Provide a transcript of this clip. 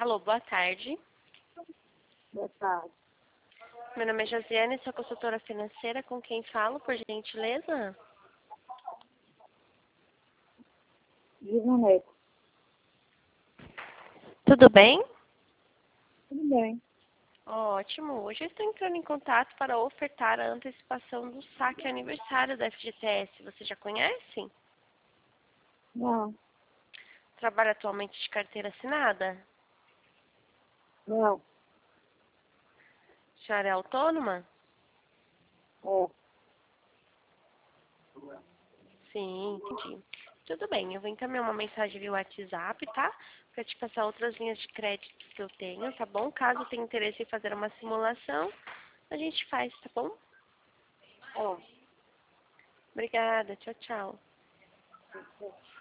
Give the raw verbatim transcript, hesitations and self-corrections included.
Alô, boa tarde. Boa tarde. Meu nome é Josiane, sou consultora financeira. Com quem falo, por gentileza? Gilma Neto. Tudo bem? Tudo bem. Ótimo. Hoje eu estou entrando em contato para ofertar a antecipação do saque aniversário da F G T S. Você já conhece? Não, Trabalha atualmente de carteira assinada? não. A senhora é autônoma? É. Sim, entendi. Tudo bem, eu vou encaminhar uma mensagem via WhatsApp, tá? Para te passar outras linhas de crédito que eu tenho, tá bom? Caso tenha interesse em fazer uma simulação, a gente faz, tá bom? Ó. Obrigada, tchau, tchau.